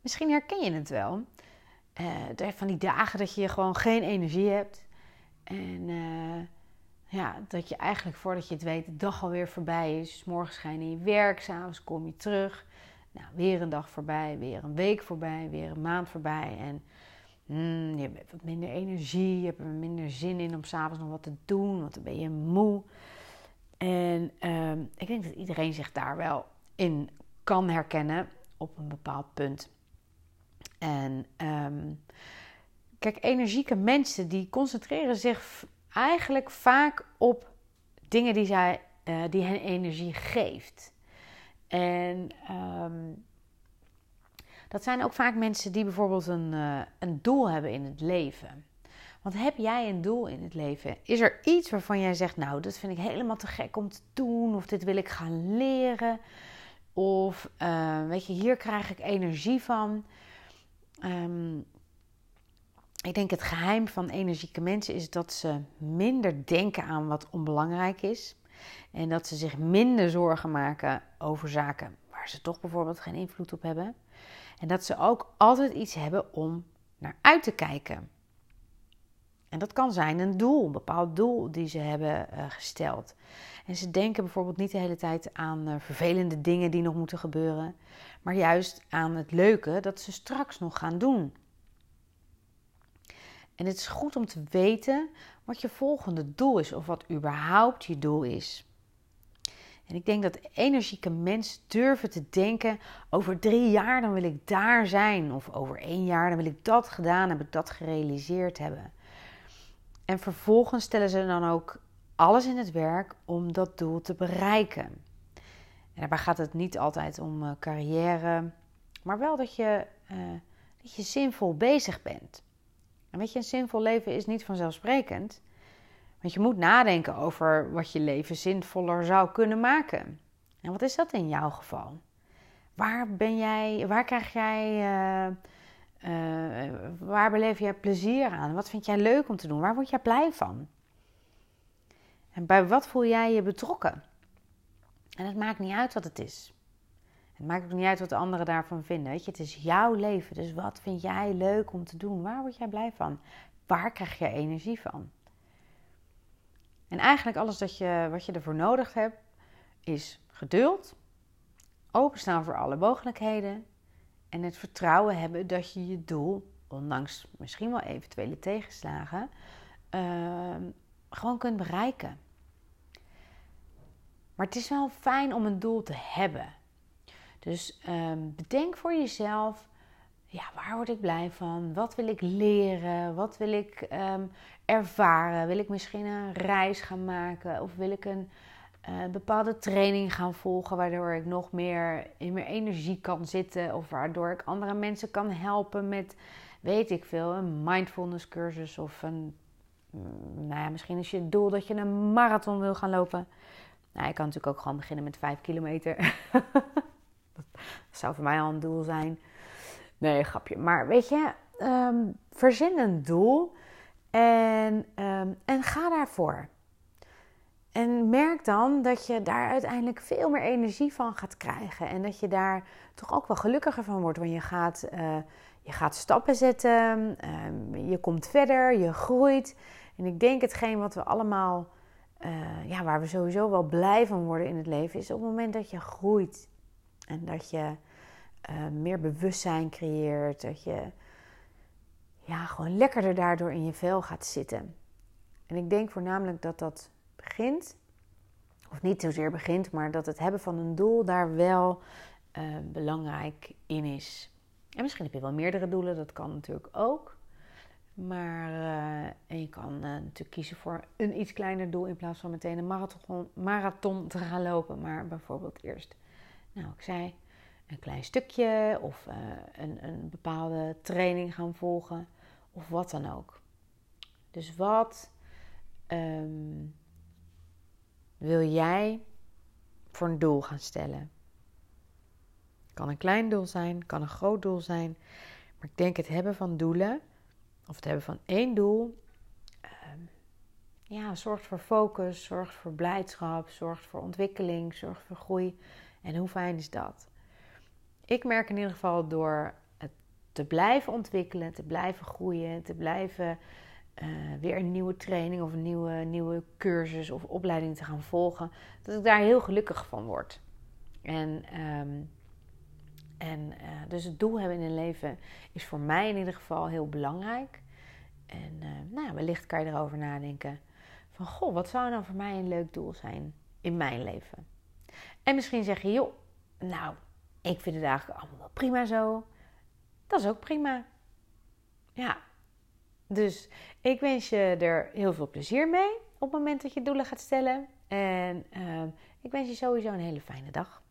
Misschien herken je het wel. Van die dagen dat je gewoon geen energie hebt. En dat je eigenlijk voordat je het weet de dag alweer voorbij is. 's Morgens ga je naar je werk, 's avonds kom je terug. Nou, weer een dag voorbij, weer een week voorbij, weer een maand voorbij. En je hebt wat minder energie, je hebt er minder zin in om 's avonds nog wat te doen. Want dan ben je moe. En ik denk dat iedereen zich daar wel in kan herkennen op een bepaald punt. En kijk, energieke mensen die concentreren zich eigenlijk vaak op dingen die hen energie geeft. En dat zijn ook vaak mensen die bijvoorbeeld een doel hebben in het leven. Want heb jij een doel in het leven? Is er iets waarvan jij zegt, nou, dat vind ik helemaal te gek om te doen. Of dit wil ik gaan leren. Of weet je, hier krijg ik energie van. Ik denk het geheim van energieke mensen is dat ze minder denken aan wat onbelangrijk is. En dat ze zich minder zorgen maken over zaken waar ze toch bijvoorbeeld geen invloed op hebben. En dat ze ook altijd iets hebben om naar uit te kijken. En dat kan zijn een doel, een bepaald doel die ze hebben gesteld. En ze denken bijvoorbeeld niet de hele tijd aan vervelende dingen die nog moeten gebeuren. Maar juist aan het leuke dat ze straks nog gaan doen. En het is goed om te weten wat je volgende doel is. Of wat überhaupt je doel is. En ik denk dat energieke mensen durven te denken, over 3 jaar dan wil ik daar zijn. Of over 1 jaar dan wil ik dat gedaan hebben, dat gerealiseerd hebben. En vervolgens stellen ze dan ook alles in het werk om dat doel te bereiken. En daarbij gaat het niet altijd om carrière, maar wel dat je zinvol bezig bent. En weet je, een zinvol leven is niet vanzelfsprekend. Want je moet nadenken over wat je leven zinvoller zou kunnen maken. En wat is dat in jouw geval? Waar beleef jij plezier aan? Wat vind jij leuk om te doen? Waar word jij blij van? En bij wat voel jij je betrokken? En het maakt niet uit wat het is. Het maakt ook niet uit wat de anderen daarvan vinden. Weet je? Het is jouw leven. Dus wat vind jij leuk om te doen? Waar word jij blij van? Waar krijg je energie van? En eigenlijk alles wat je ervoor nodig hebt, is geduld, openstaan voor alle mogelijkheden en het vertrouwen hebben dat je je doel, ondanks misschien wel eventuele tegenslagen, gewoon kunt bereiken. Maar het is wel fijn om een doel te hebben. Dus bedenk voor jezelf, waar word ik blij van? Wat wil ik leren? Wat wil ik ervaren? Wil ik misschien een reis gaan maken? Of wil ik een bepaalde training gaan volgen, waardoor ik nog meer in mijn energie kan zitten? Of waardoor ik andere mensen kan helpen met, weet ik veel, een mindfulness cursus. Of misschien is je doel dat je een marathon wil gaan lopen. Nou, je kan natuurlijk ook gewoon beginnen met 5 kilometer. Dat zou voor mij al een doel zijn. Nee, grapje. Maar weet je, verzin een doel en ga daarvoor. En merk dan dat je daar uiteindelijk veel meer energie van gaat krijgen. En dat je daar toch ook wel gelukkiger van wordt. Want je gaat stappen zetten, je komt verder, je groeit. En ik denk hetgeen wat we allemaal, waar we sowieso wel blij van worden in het leven, is op het moment dat je groeit. En dat je meer bewustzijn creëert. Dat je gewoon lekkerder daardoor in je vel gaat zitten. En ik denk voornamelijk dat begint, of niet zozeer begint, maar dat het hebben van een doel daar wel belangrijk in is. En misschien heb je wel meerdere doelen, dat kan natuurlijk ook. Maar en je kan natuurlijk kiezen voor een iets kleiner doel in plaats van meteen een marathon te gaan lopen. Maar bijvoorbeeld eerst, ik zei, een klein stukje of een bepaalde training gaan volgen of wat dan ook. Dus wat wil jij voor een doel gaan stellen? Kan een klein doel zijn, kan een groot doel zijn. Maar ik denk het hebben van doelen, of het hebben van één doel, zorgt voor focus, zorgt voor blijdschap, zorgt voor ontwikkeling, zorgt voor groei. En hoe fijn is dat? Ik merk in ieder geval door het te blijven ontwikkelen, te blijven groeien, te blijven weer een nieuwe training of een nieuwe cursus of opleiding te gaan volgen. Dat ik daar heel gelukkig van word. Dus het doel hebben in een leven is voor mij in ieder geval heel belangrijk. En wellicht kan je erover nadenken van, goh, wat zou nou voor mij een leuk doel zijn in mijn leven? En misschien zeg je, joh, nou, ik vind het eigenlijk allemaal wel prima zo. Dat is ook prima. Ja, dus ik wens je er heel veel plezier mee op het moment dat je doelen gaat stellen. En ik wens je sowieso een hele fijne dag.